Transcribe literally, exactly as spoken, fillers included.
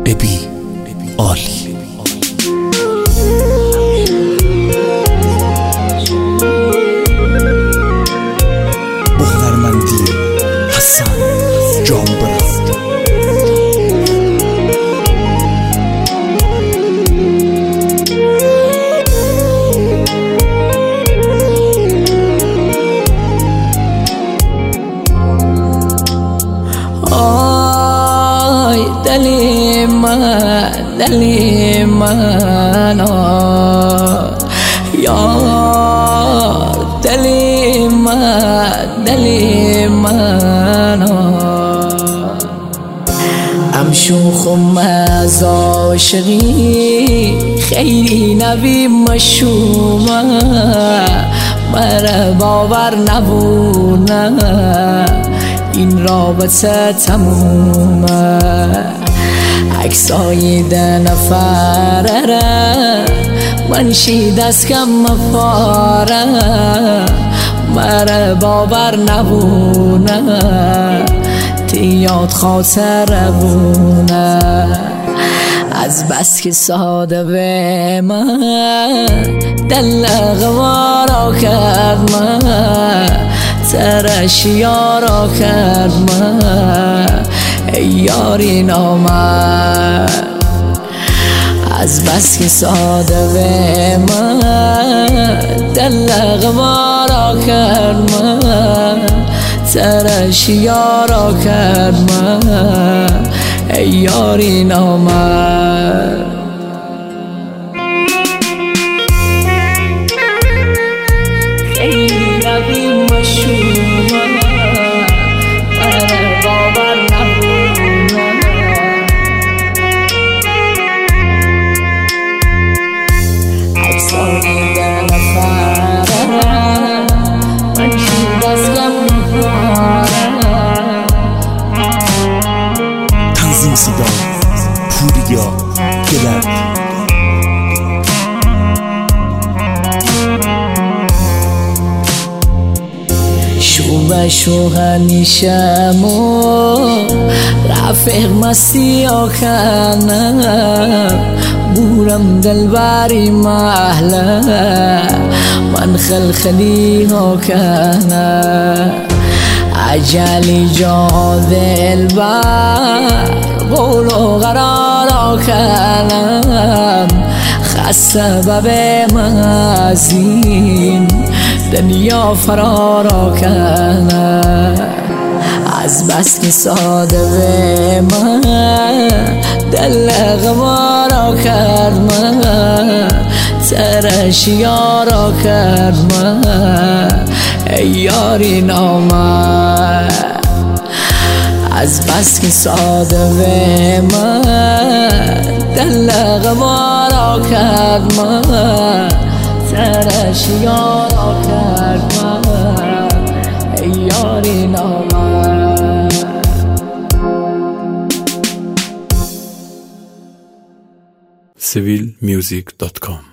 ببین عالی. بهنرمندی حسن جانبران. آی دلی من دلی من یار دلی من دلی من ام شوخم از عاشقی خیلی نبی مشومه مره باور نبونه این رابطه تمومه عکسای ده نفره منشی دست کم مفاره مره باور نبونه تیاد خاطر بونه از بس که ساده به من دل غوارا کرد من ترش یارا کرد من ای یاری نامد از بس که ساده به من دل غوارا کرد من ترش یارا کرد من ای یاری نامد خیلی نبی مشومه مره باور نبونه عکسانی ده نفره من شید از کم تنظیم صدا پوریا گلر. شوبه شوه نیشمو رفیق مستی آکنم بورم دلبری محله من خلخلی آکنم عجلی جا دلبر قول و قرار آکنم خسته به مزین دنیا فرار کنه از بس که ساده به من دل غوارا کرد من ترش یارا کرد من ای یاری نامد از بس که ساده به من دل غوارا کرد من ترش یارا کرد من ای یاری نامد. سیویل میوزیک دات کام